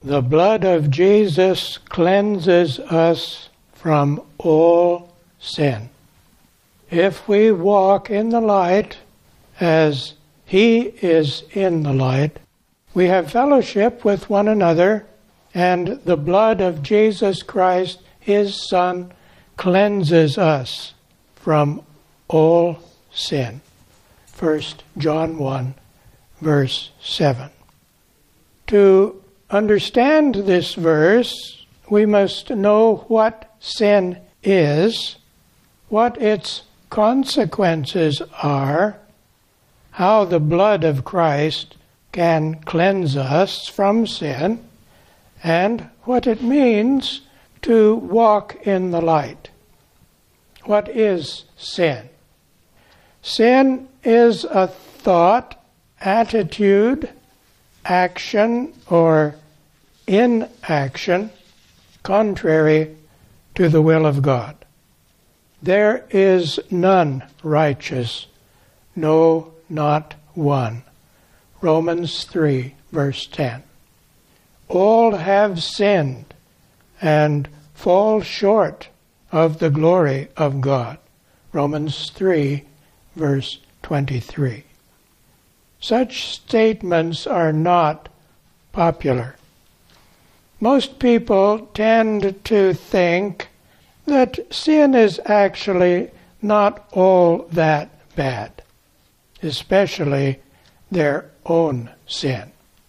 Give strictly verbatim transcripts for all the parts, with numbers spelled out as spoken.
The blood of Jesus cleanses us from all sin. If we walk in the light as He is in the light, we have fellowship with one another, and the blood of Jesus Christ, His Son, cleanses us from all sin. First John one, verse seven. To understand this verse, we must know what sin is, what its consequences are, how the blood of Christ can cleanse us from sin, and what it means to walk in the light. What is sin? Sin is a thought, attitude, action, or inaction contrary to the will of God. There is none righteous, no, not one. Romans three, verse ten. All have sinned and fall short of the glory of God. Romans three, verse twenty-three. Such statements are not popular. Most people tend to think that sin is actually not all that bad, especially their own sin.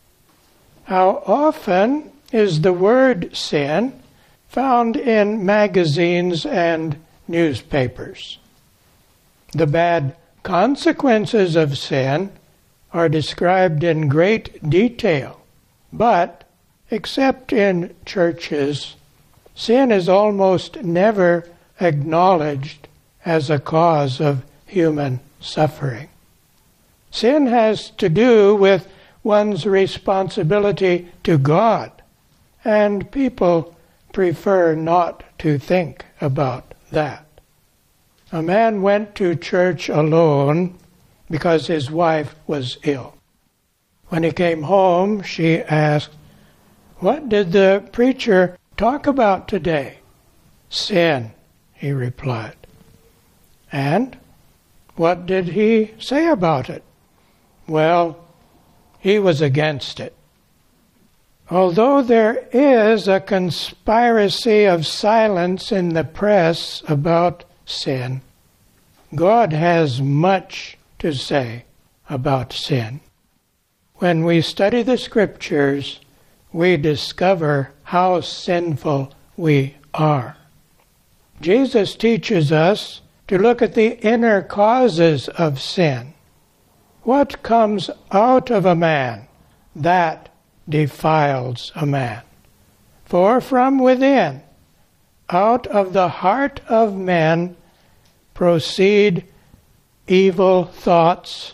How often is the word sin found in magazines and newspapers? The bad consequences of sin are described in great detail, but except in churches, sin is almost never acknowledged as a cause of human suffering. Sin has to do with one's responsibility to God, and people prefer not to think about that. A man went to church alone because his wife was ill. When he came home, she asked, "What did the preacher talk about today?" "Sin," he replied. "And what did he say about it?" "Well, he was against it." Although there is a conspiracy of silence in the press about sin, God has much to say about sin. When we study the Scriptures, we discover how sinful we are. Jesus teaches us to look at the inner causes of sin. What comes out of a man, that defiles a man. For from within, out of the heart of men, proceed evil thoughts,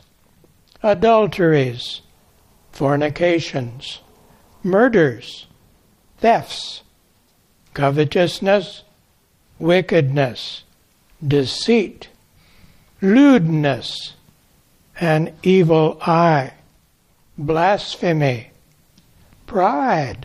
adulteries, fornications, murders, thefts, covetousness, wickedness, deceit, lewdness, an evil eye, blasphemy, pride,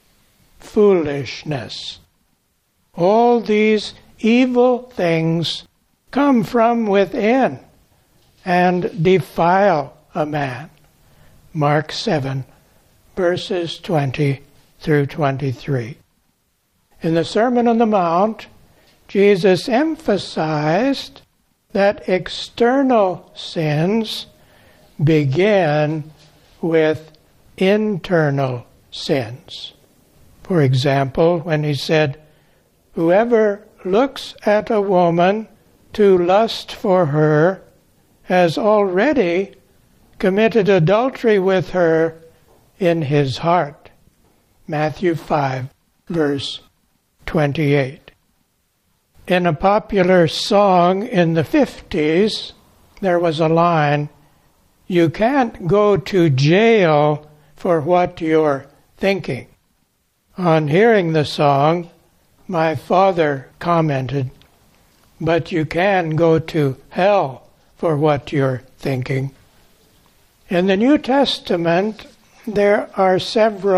foolishness. All these evil things come from within and defile a man. Mark seven, verses twenty through twenty-three. In the Sermon on the Mount, Jesus emphasized that external sins begin with internal sins. For example, when he said, "Whoever looks at a woman to lust for her has already committed adultery with her in his heart." Matthew five, verse twenty-eight. In a popular song in the fifties, there was a line, "You can't go to jail for what you're thinking." On hearing the song, my father commented, "But you can go to hell for what you're thinking." In the New Testament, there are several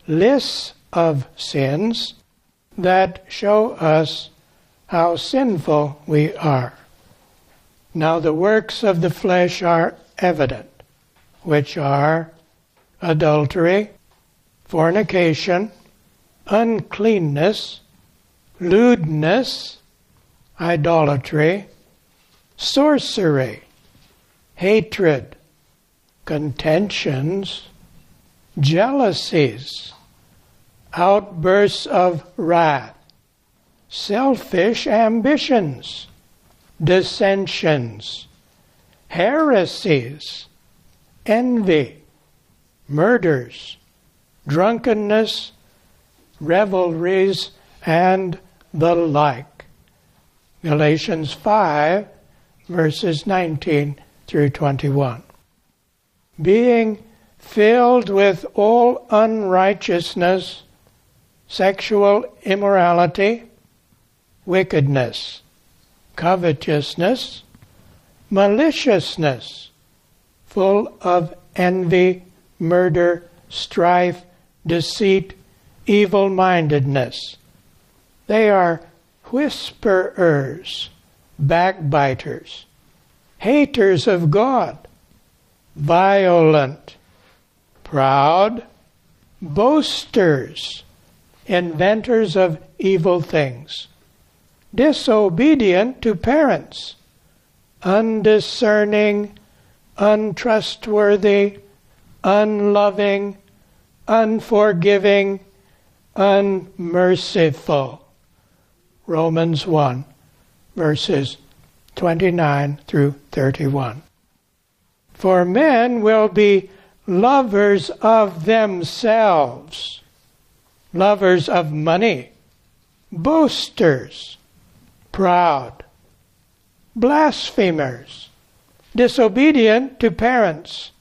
lists of sins that show us how sinful we are. Now the works of the flesh are evident, which are adultery, fornication, uncleanness, lewdness, idolatry, sorcery, hatred, contentions, jealousies, outbursts of wrath, selfish ambitions, dissensions, heresies, envy, murders, drunkenness, revelries, and the like. Galatians five, verses nineteen through twenty-one. Being filled with all unrighteousness, sexual immorality, wickedness, covetousness, maliciousness, full of envy, murder, strife, deceit, evil-mindedness. They are whisperers, backbiters, haters of God, violent, proud, boasters, inventors of evil things, disobedient to parents, undiscerning, untrustworthy, unloving, unforgiving, unmerciful. Romans one, verses twenty-nine through thirty-one. For men will be lovers of themselves, lovers of money, boasters, proud, blasphemers, disobedient to parents,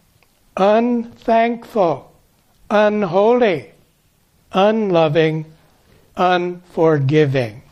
unthankful, unholy, unloving, unforgiving,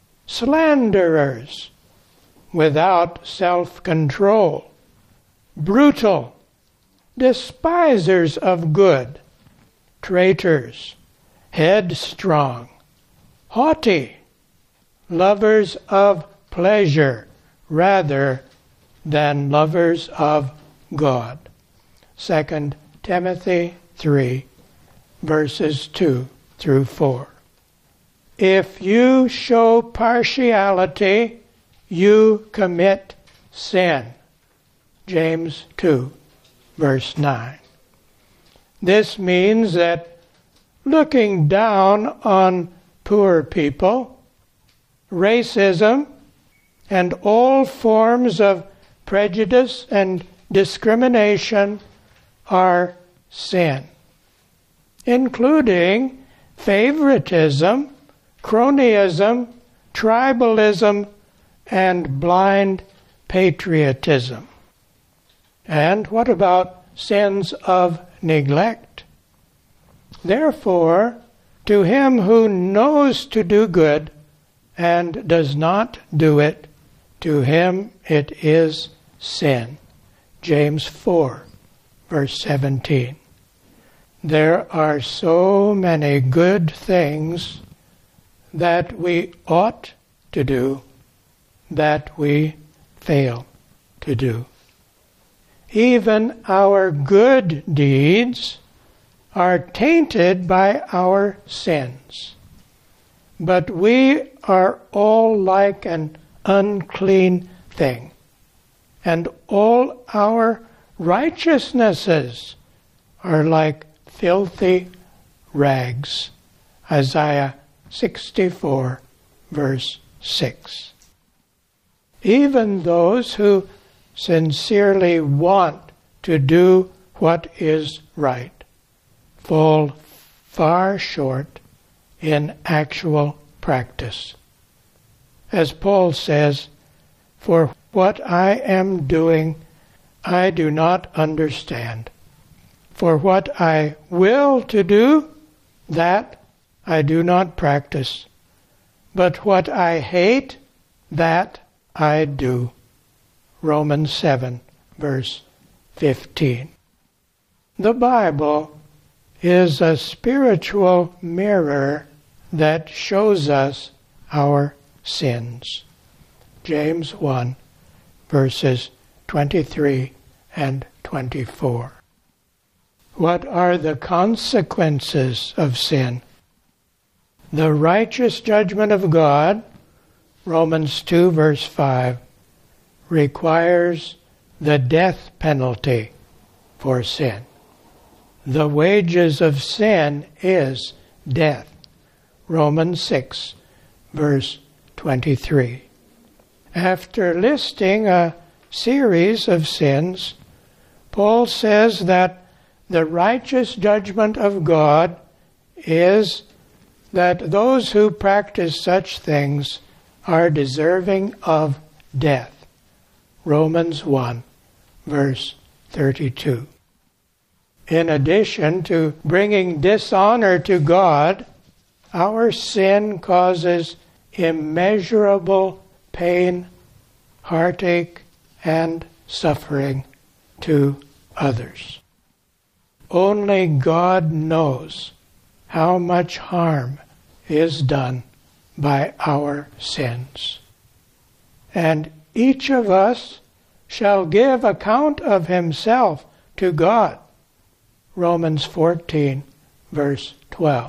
slanderers, without self-control, brutal, despisers of good, traitors, headstrong, haughty, lovers of pleasure rather than lovers of God. Second Timothy three, verses two through four. If you show partiality, you commit sin. James two, verse nine. This means that looking down on poor people, racism, and all forms of prejudice and discrimination are sin, including favoritism, cronyism, tribalism, and blind patriotism. And what about sins of neglect? Therefore, to him who knows to do good and does not do it, to him it is sin. James four, verse seventeen. There are so many good things that we ought to do that we fail to do. Even our good deeds are tainted by our sins. But we are all like an unclean thing, and all our righteousnesses are like filthy rags. Isaiah sixty-four, verse six. Even those who sincerely want to do what is right fall far short in actual practice. As Paul says, "For what I am doing, I do not understand. For what I will to do, that I do not practice. But what I hate, that I do." Romans seven, verse fifteen. The Bible is a spiritual mirror that shows us our sins. James one, verses twenty-three and twenty-four. What are the consequences of sin? The righteous judgment of God, Romans two, verse five, requires the death penalty for sin. The wages of sin is death, Romans six, verse twenty-three. After listing a series of sins, Paul says that the righteous judgment of God is that those who practice such things are deserving of death. Romans one, verse thirty-two. In addition to bringing dishonor to God, our sin causes immeasurable pain, heartache, and suffering to others. Only God knows how much harm is done by our sins. And each of us shall give account of himself to God. Romans fourteen, verse twelve.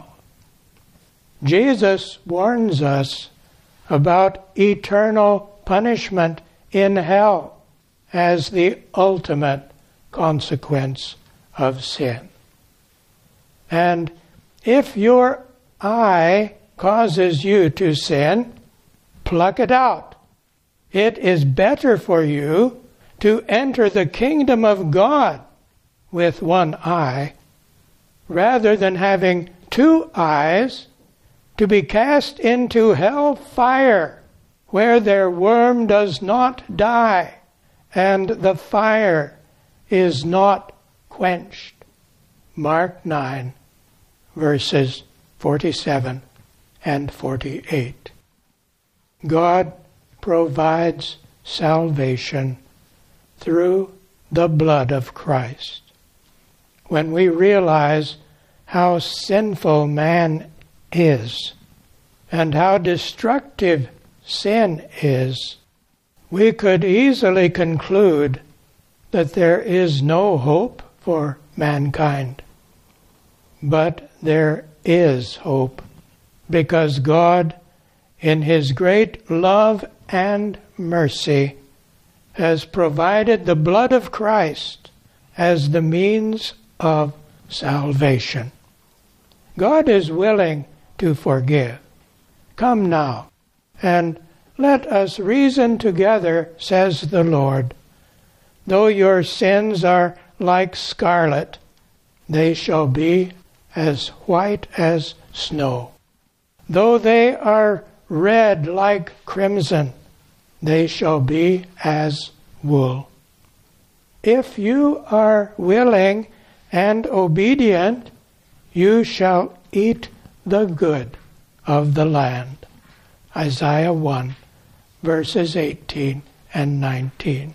Jesus warns us about eternal punishment in hell as the ultimate consequence of sin. And if your eye causes you to sin, pluck it out. It is better for you to enter the kingdom of God with one eye, rather than having two eyes to be cast into hell fire, where their worm does not die, and the fire is not quenched. Mark nine, verses forty-seven and forty-eight. God provides salvation through the blood of Christ. When we realize how sinful man is and how destructive sin is, we could easily conclude that there is no hope for mankind. But there is hope, because God, in His great love and mercy, has provided the blood of Christ as the means of salvation. God is willing to forgive. Come now, and let us reason together, says the Lord. Though your sins are like scarlet, they shall be as white as snow. Though they are red like crimson, they shall be as wool. If you are willing and obedient, you shall eat the good of the land. Isaiah one, verses eighteen and nineteen.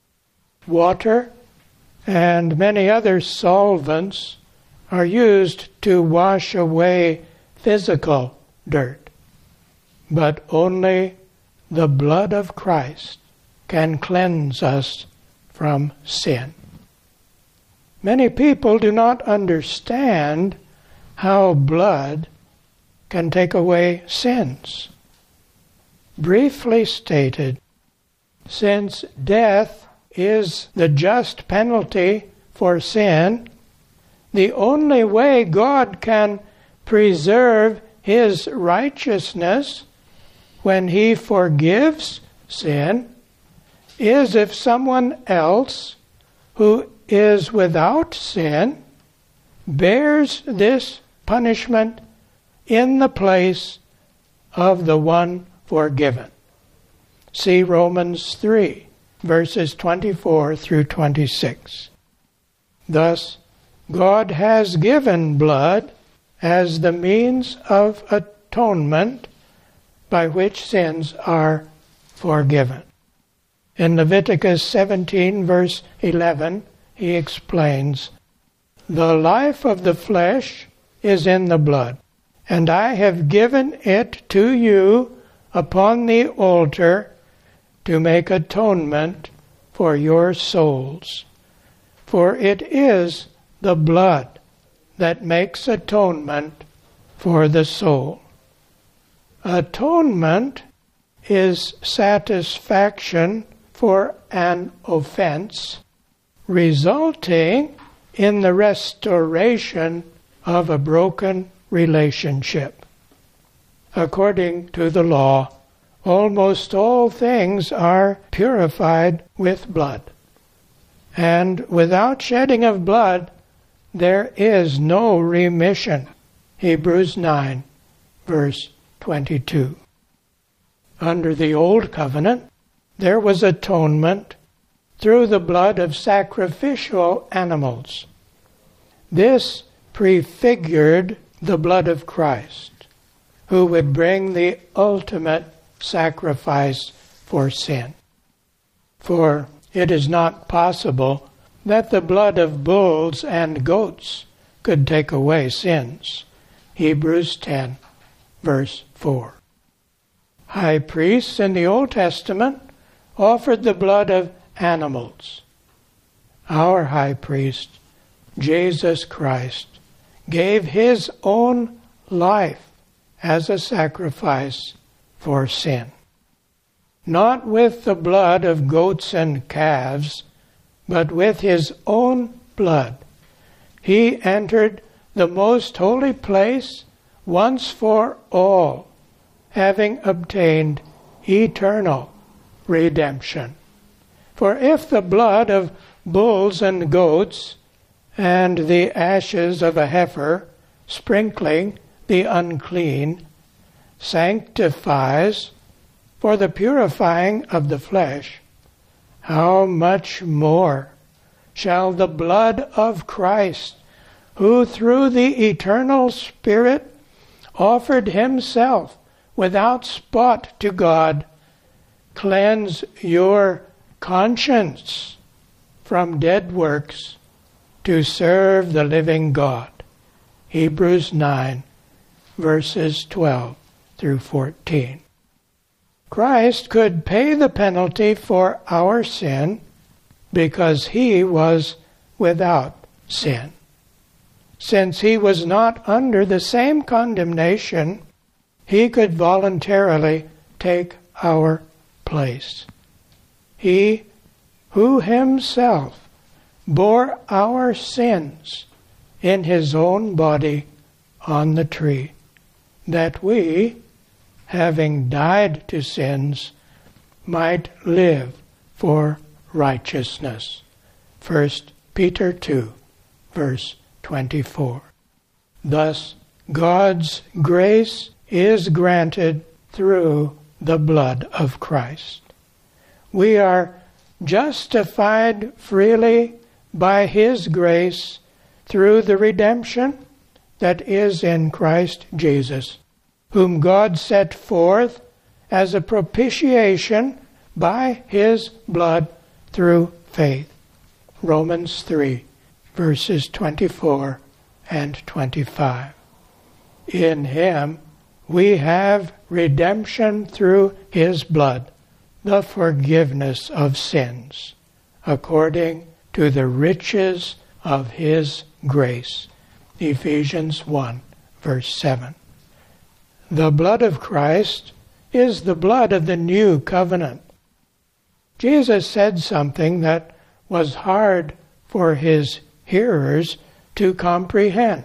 Water and many other solvents are used to wash away physical dirt, but only the blood of Christ can cleanse us from sin. Many people do not understand how blood can take away sins. Briefly stated, since death is the just penalty for sin, the only way God can preserve His righteousness when He forgives sin is if someone else who is without sin bears this punishment in the place of the one forgiven. See Romans three, verses twenty-four through twenty-six. Thus, God has given blood as the means of atonement by which sins are forgiven. In Leviticus seventeen, verse eleven, he explains, The life of the flesh is in the blood, and I have given it to you upon the altar to make atonement for your souls. For it is the blood that makes atonement for the soul. Atonement is satisfaction for an offense, resulting in the restoration of a broken relationship. According to the law, almost all things are purified with blood. And without shedding of blood, there is no remission. Hebrews nine, verse twenty-two. Under the Old Covenant, there was atonement through the blood of sacrificial animals. This prefigured the blood of Christ, who would bring the ultimate sacrifice for sin. For it is not possible that the blood of bulls and goats could take away sins. Hebrews ten, verse four. High priests in the Old Testament offered the blood of animals. Our high priest, Jesus Christ, gave his own life as a sacrifice for sin. Not with the blood of goats and calves, but with his own blood. He entered the most holy place once for all, having obtained eternal redemption. For if the blood of bulls and goats and the ashes of a heifer, sprinkling the unclean, sanctifies for the purifying of the flesh, how much more shall the blood of Christ, who through the eternal Spirit offered himself without spot to God, cleanse your conscience from dead works to serve the living God. Hebrews nine, verses twelve through fourteen. Christ could pay the penalty for our sin because he was without sin. Since he was not under the same condemnation, he could voluntarily take our place. He who himself bore our sins in his own body on the tree, that we, having died to sins, might live for righteousness. First Peter two, verse twenty-four. Thus, God's grace is granted through the blood of Christ. We are justified freely by his grace through the redemption that is in Christ Jesus, whom God set forth as a propitiation by his blood through faith. Romans three, verses twenty-four and twenty-five. In him we have redemption through his blood, the forgiveness of sins, according to the riches of his grace. Ephesians one, verse seven. The blood of Christ is the blood of the new covenant. Jesus said something that was hard for his hearers to comprehend.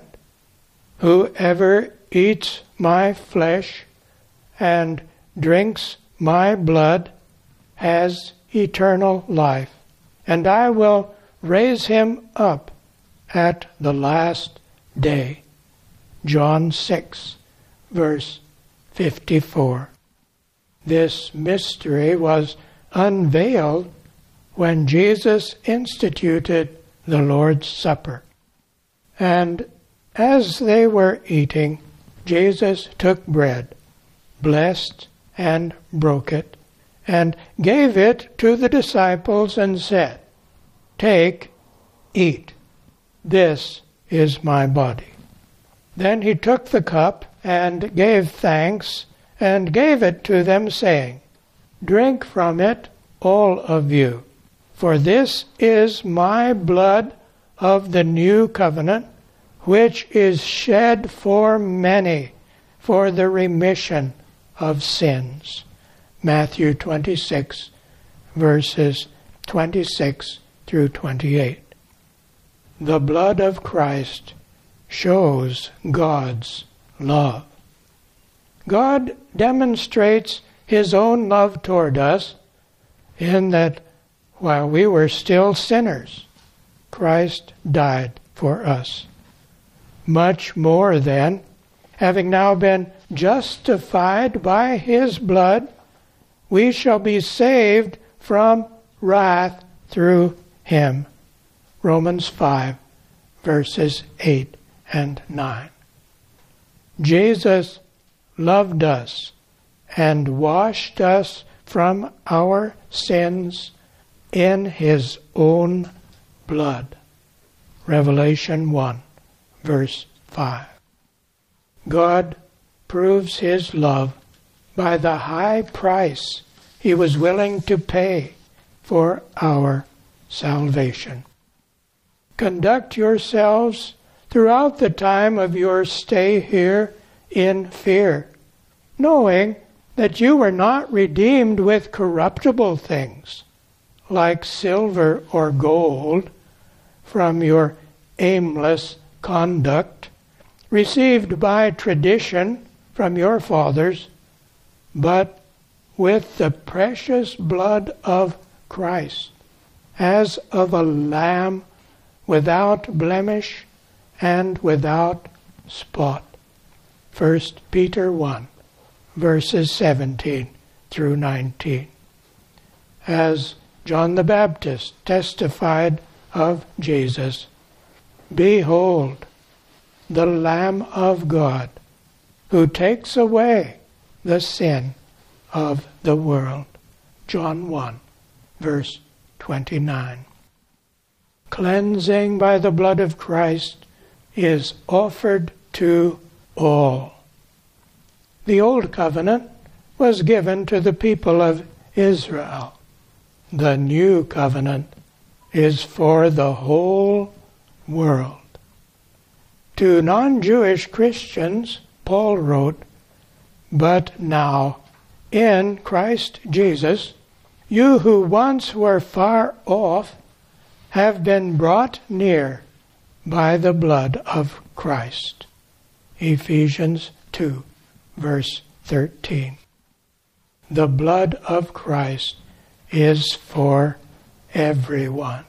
Whoever eats my flesh and drinks my blood has eternal life, and I will raise him up at the last day. John six, verse fifty-four. This mystery was unveiled when Jesus instituted the Lord's Supper. And as they were eating, Jesus took bread, blessed and broke it, and gave it to the disciples and said, "Take, eat. This is my body." Then he took the cup and gave thanks and gave it to them, saying, "Drink from it, all of you, for this is my blood of the new covenant, which is shed for many for the remission of sins." Matthew twenty-six, verses twenty-six through twenty-eight. The blood of Christ shows God's love. God demonstrates His own love toward us in that while we were still sinners, Christ died for us. Much more then, having now been justified by His blood, we shall be saved from wrath through Him. Romans five, verses eight and nine. Jesus loved us and washed us from our sins in His own blood. Revelation one, verse five. God proves His love by the high price He was willing to pay for our salvation. Conduct yourselves throughout the time of your stay here in fear, knowing that you were not redeemed with corruptible things, like silver or gold, from your aimless conduct, received by tradition from your fathers, but with the precious blood of Christ, as of a lamb without blemish and without spot. First Peter one, verses seventeen through nineteen. As John the Baptist testified of Jesus, "Behold, the Lamb of God, who takes away the sin of the world." John one, verse twenty-nine. Cleansing by the blood of Christ is offered to all. The Old Covenant was given to the people of Israel. The New Covenant is for the whole world. To non-Jewish Christians, Paul wrote, "But now, in Christ Jesus, you who once were far off have been brought near by the blood of Christ." Ephesians two, verse thirteen. The blood of Christ is for everyone.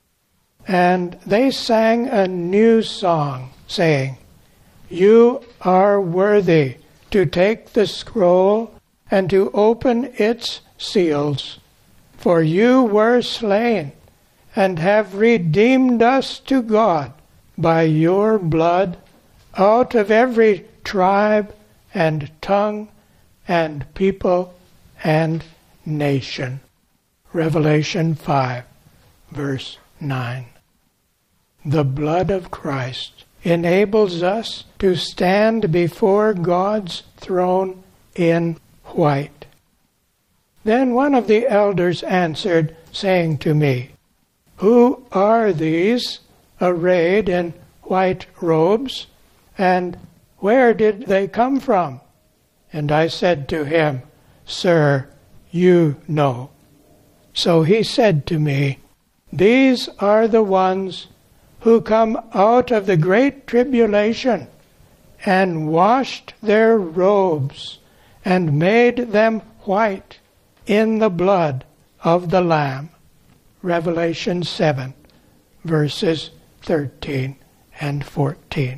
And they sang a new song, saying, "You are worthy to take the scroll and to open its seals, for you were slain and have redeemed us to God by your blood out of every tribe and tongue and people and nation." Revelation five, verse nine. The blood of Christ enables us to stand before God's throne in white. Then one of the elders answered, saying to me, "Who are these arrayed in white robes, and where did they come from?" And I said to him, "Sir, you know." So he said to me, "These are the ones who come out of the great tribulation and washed their robes and made them white in the blood of the Lamb." Revelation seven, verses thirteen and fourteen.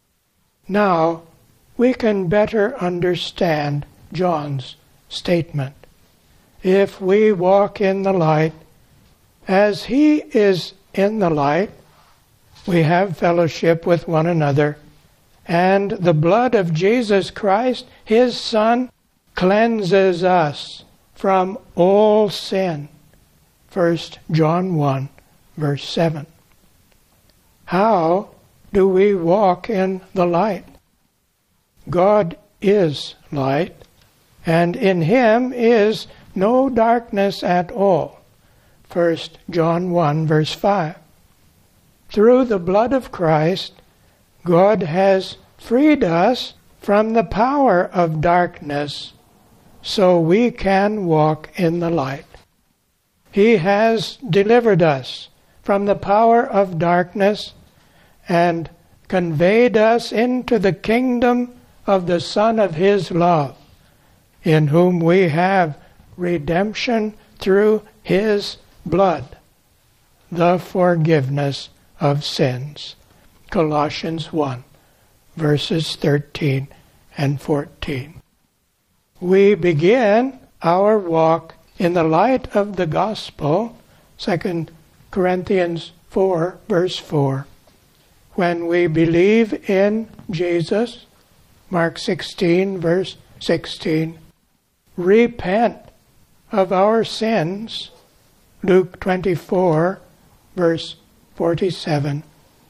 Now we can better understand John's statement. If we walk in the light, as he is in the light, we have fellowship with one another, and the blood of Jesus Christ, his Son, cleanses us from all sin. First John one, verse seven. How do we walk in the light? God is light, and in him is no darkness at all. First John one, verse five. Through the blood of Christ, God has freed us from the power of darkness, so we can walk in the light. He has delivered us from the power of darkness and conveyed us into the kingdom of the Son of his love, in whom we have redemption through his blood, the forgiveness of sins. Colossians one, verses thirteen and fourteen. We begin our walk in the light of the gospel, Second Corinthians four, verse four, when we believe in Jesus, Mark sixteen, verse sixteen, repent of our sins, Luke twenty-four, verse forty-seven,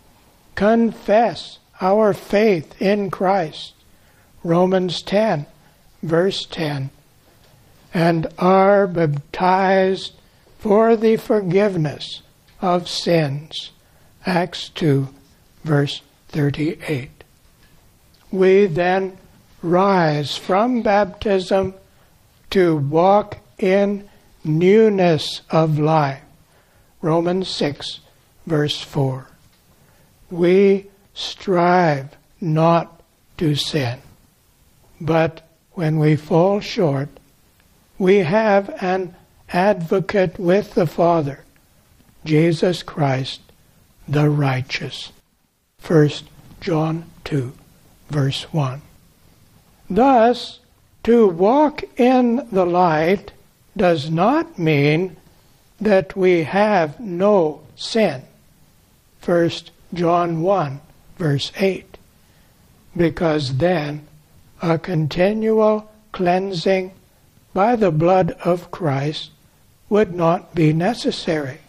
confess our faith in Christ, Romans ten, verse ten, and are baptized for the forgiveness of sins, Acts two, verse thirty-eight. We then rise from baptism to walk in newness of life, Romans six, verse four. We strive not to sin, but when we fall short, we have an advocate with the Father, Jesus Christ, the righteous. First John two, verse one. Thus, to walk in the light does not mean that we have no sin. First John one, verse eight. Because then a continual cleansing by the blood of Christ would not be necessary.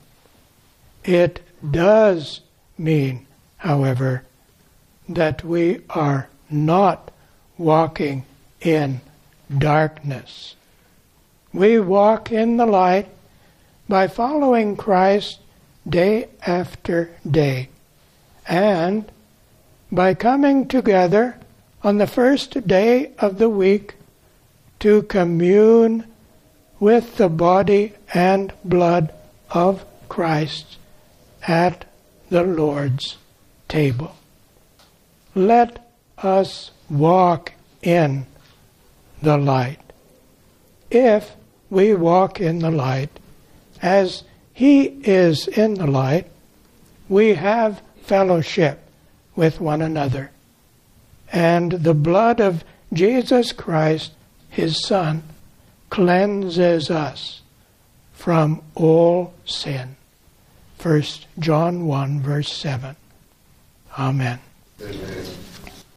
It does mean, however, that we are not walking in darkness. We walk in the light by following Christ day after day, and by coming together on the first day of the week to commune with the body and blood of Christ at the Lord's table. Let us walk in the light. If we walk in the light as he is in the light, we have fellowship with one another. And the blood of Jesus Christ, his Son, cleanses us from all sin. First John one, verse seven. Amen. Amen.